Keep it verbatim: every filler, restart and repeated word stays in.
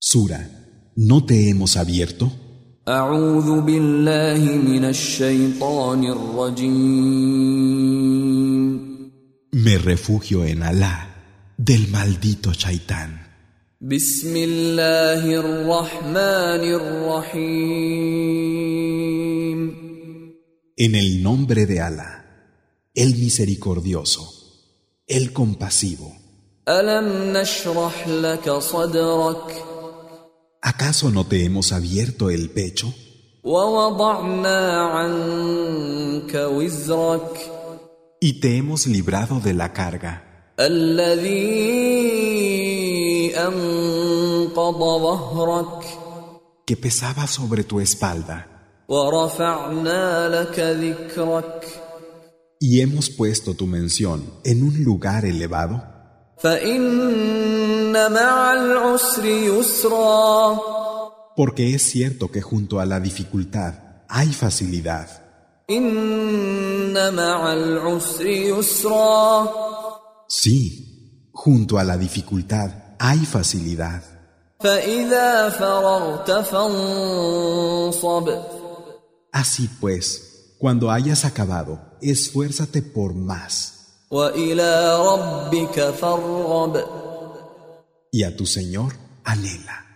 Sura, ¿no te hemos abierto? أعوذ بالله من الشيطان الرجيم. Me refugio en Alá, del maldito Shaitán. بسم الله الرحمن الرحيم. En el nombre de Alá, el misericordioso, el compasivo. ألم نشرح لك صدرك ¿Acaso no te hemos abierto el pecho? ووضعنا عنك وزرك Y te hemos librado de la carga الذي أنقض ظهرك que pesaba sobre tu espalda, ورفعنا لك ذكرك y hemos puesto tu mención en un lugar elevado. فإن مع العسر يسرا. Porque es cierto que junto a la dificultad hay facilidad. إن مع العسر يسرا. Sí, junto a la dificultad hay facilidad. فإذا فرغت فانصب. Así pues, cuando hayas acabado, esfuérzate por más. وإلى ربك فارغب. Y a tu Señor anhela.